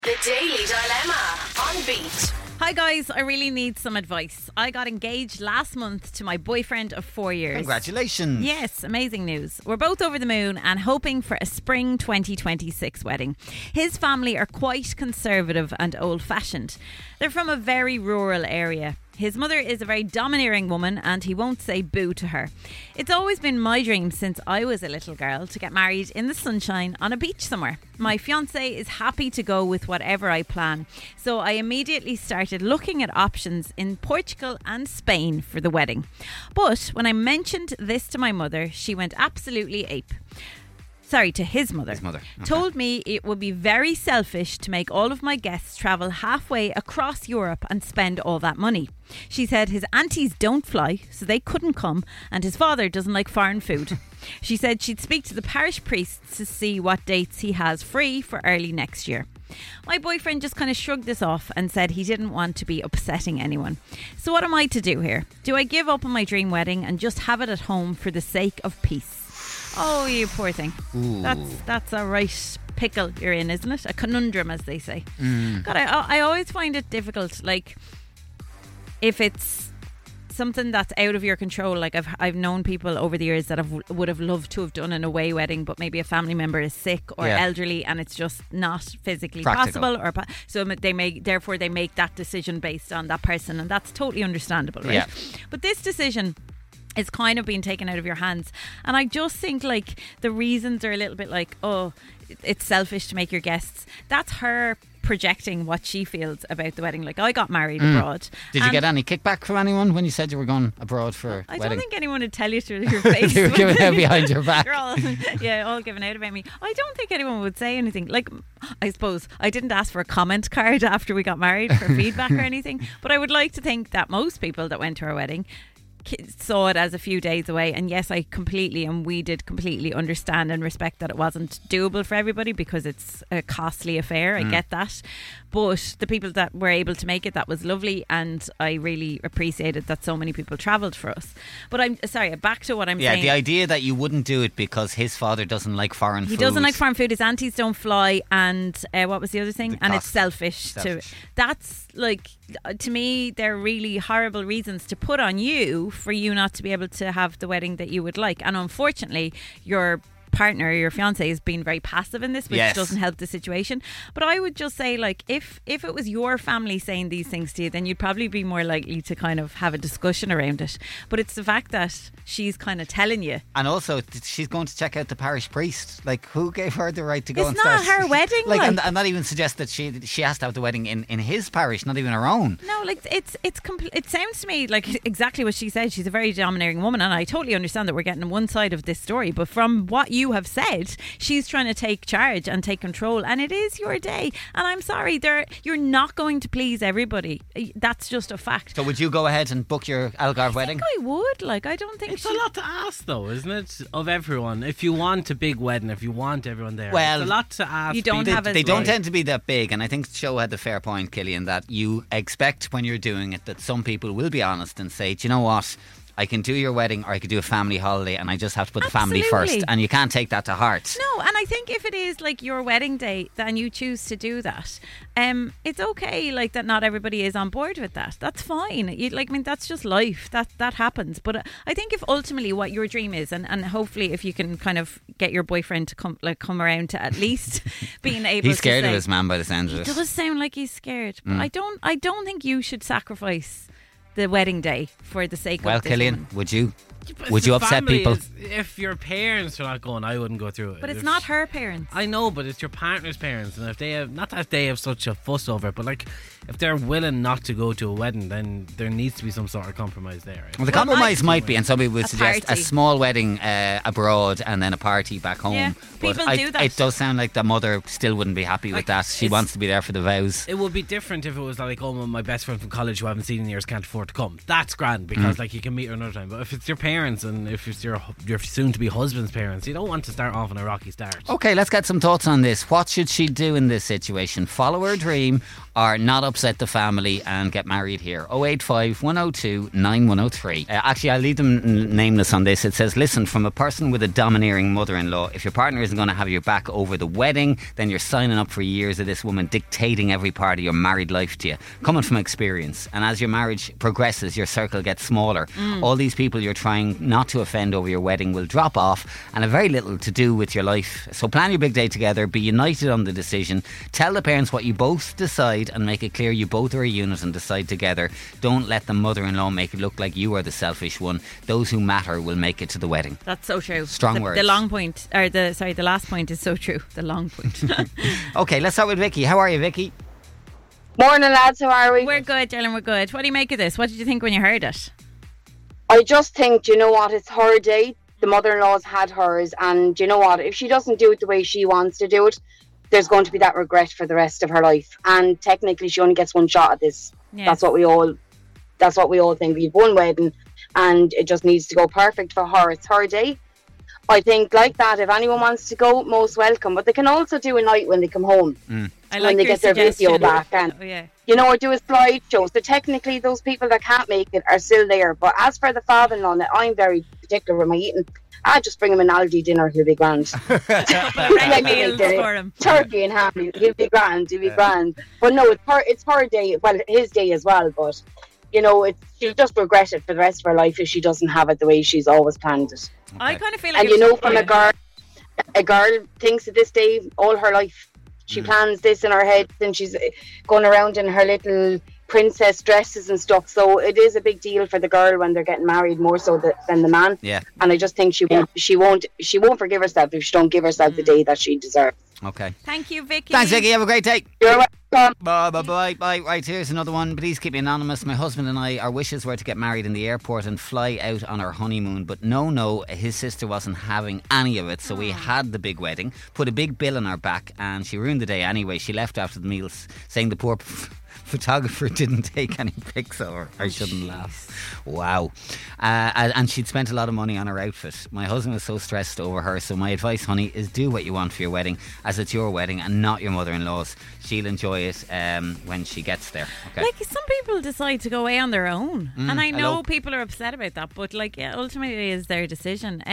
The Daily Dilemma on Beat. Hi guys, I really need some advice. I got engaged last month to my boyfriend of 4 years. Congratulations. Yes, amazing news. We're both over the moon and hoping for a spring 2026 wedding. His family are quite conservative and old-fashioned. They're from a very rural area. His mother is a very domineering woman and he won't say boo to her. It's always been my dream since I was a little girl to get married in the sunshine on a beach somewhere. My fiancé is happy to go with whatever I plan, so I immediately started looking at options in Portugal and Spain for the wedding. But when I mentioned this to my mother, she went absolutely ape. Sorry, to his mother. His mother. Okay. Told me it would be very selfish to make all of my guests travel halfway across Europe and spend all that money. She said his aunties don't fly, so they couldn't come, and his father doesn't like foreign food. She said she'd speak to the parish priest to see what dates he has free for early next year. My boyfriend just kind of shrugged this off and said he didn't want to be upsetting anyone. So what am I to do here? Do I give up on my dream wedding and just have it at home for the sake of peace? Oh, you poor thing. Ooh. That's a right pickle you're in, isn't it? A conundrum, as they say. God, I always find it difficult. Like, if it's something that's out of your control, like I've known people over the years that would have loved to have done an away wedding, but maybe a family member is sick or elderly, and it's just not physically Practical. possible, so they make that decision based on that person, and that's totally understandable, right? Yeah. But this decision is kind of being taken out of your hands, and I just think like the reasons are a little bit like, oh, it's selfish to make your guests. That's her projecting what she feels about the wedding. Like, I got married abroad. Did you get any kickback from anyone when you said you were going abroad for a I wedding? don't think anyone would tell you through your face. They were giving out behind your back. You're all giving out about me. I don't think anyone would say anything. Like, I suppose I didn't ask for a comment card after we got married for feedback or anything, but I would like to think that most people that went to our wedding saw it as a few days away. And yes, we did completely understand and respect that it wasn't doable for everybody because it's a costly affair. I get that, but the people that were able to make it, that was lovely, and I really appreciated that so many people travelled for us. But I'm sorry, back to what I'm saying. The idea that you wouldn't do it because his father doesn't like foreign food. He doesn't like foreign food. His aunties don't fly, and what was the other thing? And it's selfish. That's like, to me, they're really horrible reasons to put on you for you not to be able to have the wedding that you would like. And unfortunately, your partner, your fiance, has been very passive in this, which doesn't help the situation. But I would just say, like, if it was your family saying these things to you, then you'd probably be more likely to kind of have a discussion around it. But it's the fact that she's kind of telling you. And also, she's going to check out the parish priest. Like, who gave her the right to go It's and not start? her wedding. And not even suggest that she has to have the wedding in his parish, not even her own. No, like it sounds to me like exactly what she said. She's a very domineering woman, and I totally understand that we're getting one side of this story. But from what you have said, she's trying to take charge and take control, and it is your day. And I'm sorry, you're not going to please everybody. That's just a fact. So would you go ahead and book your Algarve wedding? I would. Like, I don't think it's a lot to ask, though, isn't it? Of everyone, if you want a big wedding, if you want everyone there, well, it's a lot to ask. You don't have they don't tend to be that big, and I think Show had the fair point, Killian, that you expect when you're doing it that some people will be honest and say, do you know what? I can do your wedding or I could do a family holiday, and I just have to put the family first, and you can't take that to heart. No, and I think if it is like your wedding day and you choose to do that, it's okay, like, that not everybody is on board with that. That's fine. That's just life. That happens. But I think if ultimately what your dream is, and hopefully if you can kind of get your boyfriend to come around to at least being able he's scared to of his man by the sound of it. It does sound like he's scared, but I don't think you should sacrifice the wedding day for the sake of this Killian, woman. would you upset people? If your parents are not going, I wouldn't go through it. But it's not her parents. I know, but it's your partner's parents, and if they have, not that they have such a fuss over it, but like, if they're willing not to go to a wedding, then there needs to be some sort of compromise there. Right? Well, the compromise might be, and somebody would suggest party. a small wedding abroad and then a party back home. Yeah, but people do that. It does sound like the mother still wouldn't be happy with that. She wants to be there for the vows. It would be different if it was like, oh, my best friend from college who I haven't seen in years can't afford to come. That's grand because like you can meet her another time. But if it's your parents parents, and if it's your soon-to-be husband's parents, you don't want to start off on a rocky start. Okay, let's get some thoughts on this. What should she do in this situation? Follow her dream or not upset the family and get married here? 085 102 9103. Actually, I'll leave them nameless on this. It says, listen, from a person with a domineering mother-in-law, if your partner isn't going to have your back over the wedding, then you're signing up for years of this woman dictating every part of your married life to you. Coming from experience. And as your marriage progresses, your circle gets smaller. All these people you're trying not to offend over your wedding will drop off and have very little to do with your life. So plan your big day together. Be united on the decision. Tell the parents what you both decide and make it clear you both are a unit and decide together. Don't let the mother-in-law make it look like you are the selfish one. Those who matter will make it to the wedding. That's so true. Strong words. The long point, or the last point is so true. The long point. Okay, let's start with Vicky. How are you, Vicky? Morning, lads. How are we? We're good, darling, we're good. What do you make of this? What did you think when you heard it? I just think, do you know what? It's her day. The mother-in-law's had hers, and do you know what? If she doesn't do it the way she wants to do it, there's going to be that regret for the rest of her life. And technically, she only gets one shot at this. Yeah. That's what we all think. We've one wedding, and it just needs to go perfect for her. It's her day. I think like that, if anyone wants to go, most welcome. But they can also do a night when they come home. I when like they your get their video suggestion. back, and Yeah. you know, or do a slideshow. So technically, those people that can't make it are still there. But as for the father-in-law, I'm very particular with my eating. I just bring him an Aldi dinner. He'll be grand. Ready meals for him. Turkey and ham. He'll be grand. He'll be grand. But no, it's her day. Well, his day as well. But you know, she'll just regret it for the rest of her life if she doesn't have it the way she's always planned it. I kind of feel like And you know, from a girl thinks of this day all her life. She plans this in her head, and she's going around in her little princess dresses and stuff. So it is a big deal for the girl when they're getting married, more so than the man. Yeah. And I just think she won't forgive herself if she don't give herself the day that she deserves. Okay. Thank you, Vicky. Thanks, Vicky. Have a great day. You're welcome. Bye. Right, here's another one. Please keep me anonymous. My husband and I, our wishes were to get married in the airport and fly out on our honeymoon. But no, his sister wasn't having any of it. So we had the big wedding, put a big bill on our back, and she ruined the day anyway. She left after the meals saying the poor photographer didn't take any pics of her. I shouldn't laugh. Wow. And she'd spent a lot of money on her outfit. My husband was so stressed over her. So my advice, honey, is do what you want for your wedding, as it's your wedding and not your mother-in-law's. She'll enjoy it when she gets there. Okay. Like, some people decide to go away on their own, and I know hello. people are upset about that, but like, yeah, ultimately it's their decision.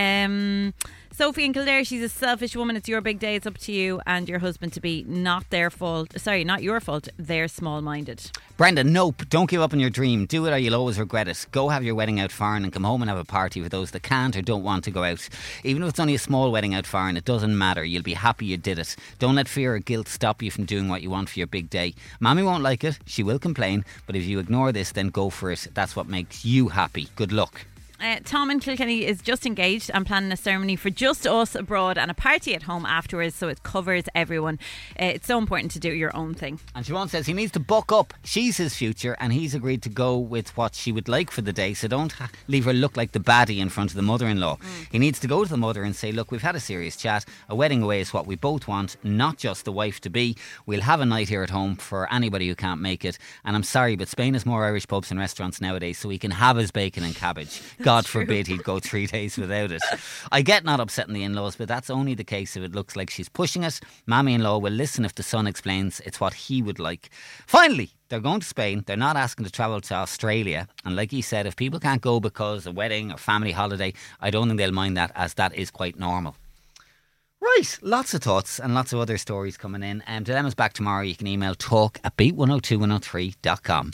Sophie in Kildare, she's a selfish woman. It's your big day. It's up to you and your husband to be not their fault. Sorry, not your fault. They're small-minded. Brenda, nope. Don't give up on your dream. Do it or you'll always regret it. Go have your wedding out foreign and come home and have a party for those that can't or don't want to go out. Even if it's only a small wedding out foreign, it doesn't matter. You'll be happy you did it. Don't let fear or guilt stop you from doing what you want for your big day. Mommy won't like it. She will complain. But if you ignore this, then go for it. That's what makes you happy. Good luck. Tom in Kilkenny is just engaged and planning a ceremony for just us abroad and a party at home afterwards, so it covers everyone. It's so important to do your own thing. And Siobhan says he needs to buck up. She's his future and he's agreed to go with what she would like for the day, so don't leave her look like the baddie in front of the mother-in-law. He needs to go to the mother and say, look, we've had a serious chat. A wedding away is what we both want, not just the wife-to-be. We'll have a night here at home for anybody who can't make it. And I'm sorry, but Spain has more Irish pubs and restaurants nowadays, so he can have his bacon and cabbage. God forbid he'd go 3 days without it. I get not upsetting the in-laws, but that's only the case if it looks like she's pushing it. Mammy-in-law will listen if the son explains it's what he would like. Finally, they're going to Spain. They're not asking to travel to Australia. And like he said, if people can't go because a wedding or family holiday, I don't think they'll mind that, as that is quite normal. Right, lots of thoughts and lots of other stories coming in. Dilemma's back tomorrow. You can email talk@beat102103.com.